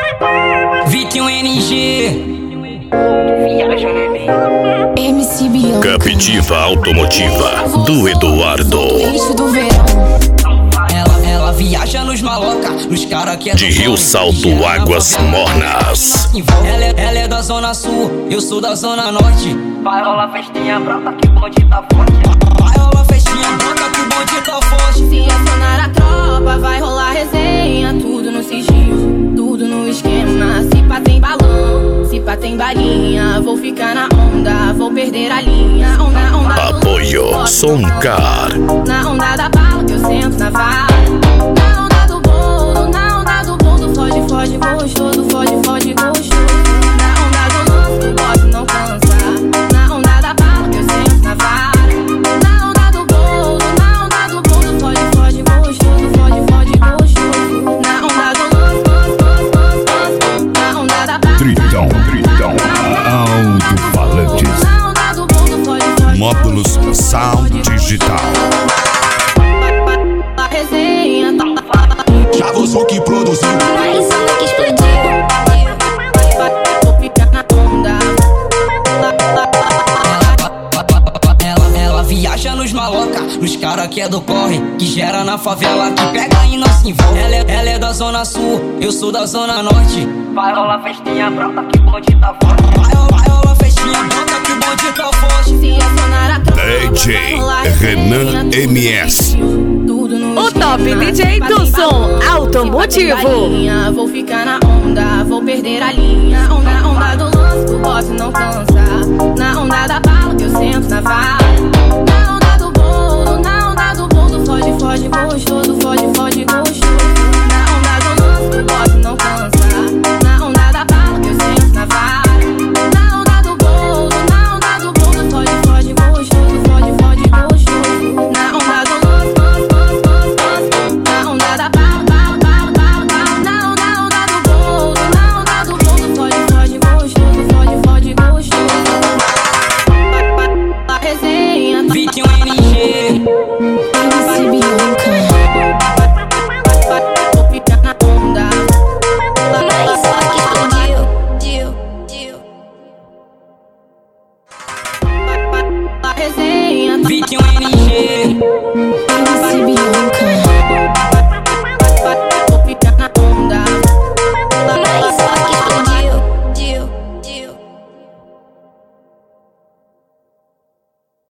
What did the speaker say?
Vitinho NG. MC Bianca. Captiva Automotiva do Eduardo. Ela viaja nos maloca, nos cara que é de Rio Salto, Águas Mornas. Ela é da zona sul, eu sou da zona norte. Vai rolar festinha brota que o bonde tá forte. Vai rolar festinha brota que o bonde tá forte. Se acionar a tropa, vai rolar resenha. Tudo no sigilo, tudo no esquema. Se pá tem balão, se pá tem balinha. Vou ficar na onda, vou perder a linha. Onda, apoio Soncar. na onda da bala que eu sento na vara. Na onda do bolo, na onda do bolo. Foge, foge, gostoso, foge, foge, gostoso. Na onda do lance, o bote não cansa. Na onda da bala que eu sento na vara. Na onda do bolo, na onda do bolo. Foge, foge, gostoso, foge, foge, gostoso. Na onda do lance, na onda da bala. Tritão, alto-falantes. Na onda do bolo, foge, foge, Módulos Sound Digital. resenha, Já você que produziu. mais uma que explodiu. Vou ficar na onda. Ela viaja nos maloca, nos cara que é do corre, que gera na favela, que pega e não se envolve. Ela é da zona sul, eu sou da zona norte. Vai rolar festinha brota que o bonde tá forte. Vai rolar festinha brota que o bonde tá forte. Se acionar a tropa, DJ vai rolar Renan resenha, tudo MS. tudo no O top esquema. DJ do Se pá tem som balão, automotivo. se pá tem balinha. Vou ficar na onda, vou perder a linha. Onda do lance, o bote não cansa. Na onda da bala que eu sento na vara. Na onda do bolo, na onda do bolo. Foge, foge, gostoso, foge, foge, gostoso. Na onda do lance, o bote não cansa. Na onda da bala que eu sento na vara. Na onda do bolo, na onda do bolo. Foge, foge, gostoso, foge, foge, gostoso. Na onda do lance, na onda da bala, bala, bala, bala, bala. Na onda do bolo, na onda do bolo. Foge, foge, gostoso, foge, foge, gostoso. Resenha, Vitinho NG. MC Bianca. Vou ficar na onda. Mais uma que explodiu. Vitinho NG.